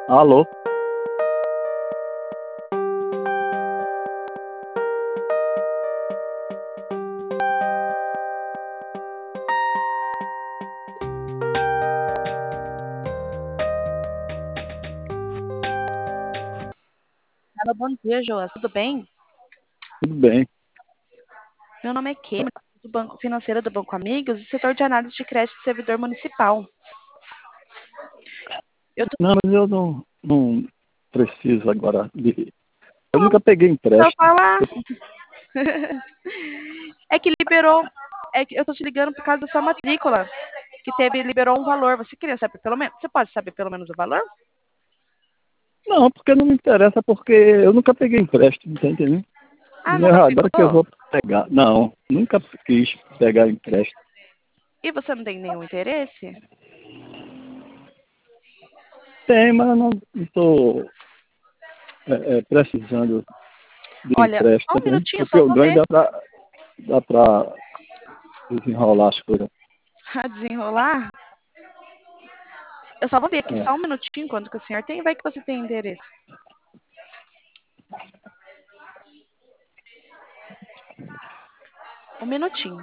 Alô? Alô, bom dia, Joas. Tudo bem? Tudo bem. Meu nome é Kênia, do Banco Financeiro do Banco Amigos, do setor de análise de crédito do servidor municipal. Eu tô Não, mas eu não preciso agora de. Eu nunca peguei pra empréstimo. falar. É que liberou. É que eu tô te ligando por causa da sua matrícula, que liberou um valor. Você queria saber pelo menos? Você pode saber pelo menos o valor? Não, porque não me interessa, porque eu nunca peguei empréstimo, tá entendendo? Ah, E é nunca agora que eu pegou? vou pegar. Não, nunca quis pegar empréstimo. E você não tem nenhum interesse? Tem, mas eu não estou precisando de Olha, só empréstimo, um né? minutinho, Porque só eu vou ganho ver dá pra desenrolar as coisas. pra desenrolar. Eu só vou ver aqui É. só um minutinho quanto que o senhor tem, vai que você tem interesse. Um minutinho.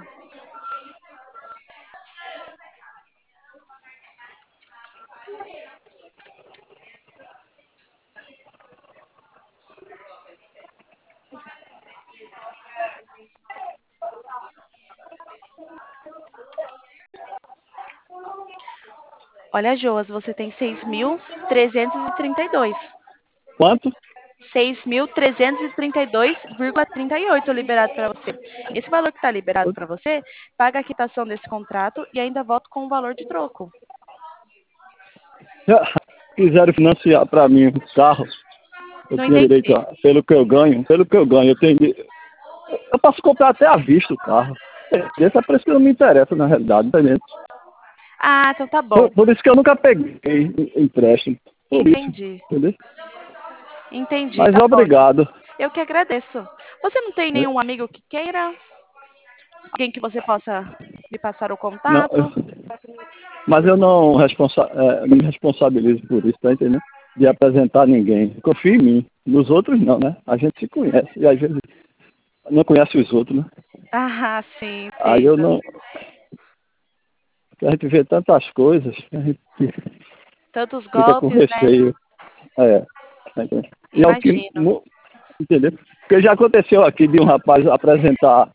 Olha, Joas, você tem 6.332. Quanto? 6.332,38 liberado para você. Esse valor que está liberado para você, paga a quitação desse contrato e ainda volta com o valor de troco. Já quiseram financiar para mim um carro, eu Não tinha direito entendi. a, pelo que eu ganho, eu posso comprar até à vista o carro. Esse é preço que não me interessa, na realidade, entendeu? Ah, então tá bom. Por isso que eu nunca peguei empréstimo. Por isso, Entendi. entendeu? Entendi, Mas tá bom. obrigado. Eu que agradeço. Você não tem né? nenhum amigo que queira? Alguém que você possa me passar o Não, contato? mas eu não me responsabilizo por isso, tá entendendo? De apresentar ninguém. Confio em mim. Nos outros não, né? A gente se conhece e às vezes não conhece os outros, né? Ah, sim, Aí eu entendo. não. A gente vê tantas coisas, a gente Tantos fica com golpes, né? receio. É, tá entendendo? E é o que. Imagino. Entendeu? Porque já aconteceu aqui de um rapaz apresentar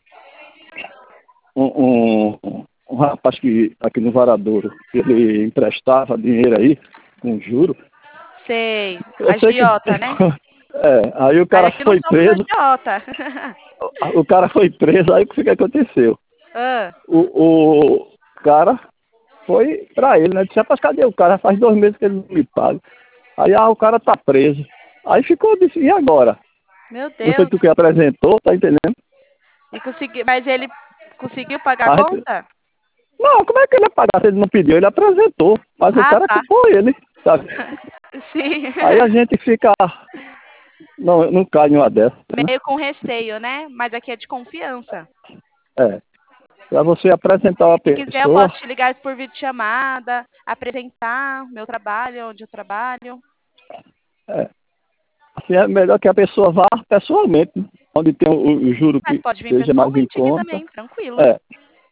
um rapaz que aqui no Varadouro, que ele emprestava dinheiro aí, com juro. Sei. Eu sei que. Agiota, né? Aí o Aí cara aqui não foi somos preso, agiota. o cara foi preso, aí o que aconteceu? Ah, O cara foi pra ele, né? Disse, rapaz, cadê o cara? Faz 2 meses que ele não me paga. Aí o cara tá preso. Aí ficou, disse, e agora? meu Não foi Deus. tu que apresentou, tá entendendo? Mas ele conseguiu pagar a A gente, conta? não, como é que ele ia pagar se ele não pediu? Ele apresentou, mas o Ah, cara tá. culpou ele, sabe? Sim. Aí a gente fica, não cai numa dessa, né? Meio com receio, né? Mas aqui é de confiança. É, pra você apresentar uma Se quiser, eu posso pessoa, te ligar por videochamada, apresentar meu trabalho, onde eu trabalho. é, assim é melhor que a pessoa vá pessoalmente, né? Onde tem o juro Mas que pode vir seja mais em pessoalmente aqui conta. também, tranquilo. É,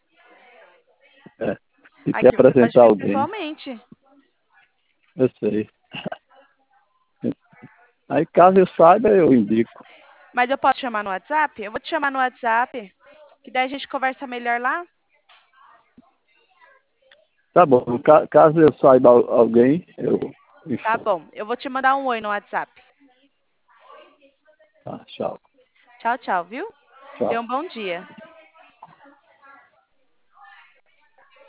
é. Se quer Aqui você pode apresentar vir alguém, pessoalmente. eu sei. Aí caso eu saiba, eu indico. Mas eu posso te chamar no WhatsApp? Eu vou te chamar no WhatsApp, que daí a gente conversa melhor lá. Tá bom, caso eu saiba alguém, eu Tá informo. bom. Eu vou te mandar um oi no WhatsApp. Tá, tchau, Tchau, tchau, viu? Tenha tchau. um bom dia.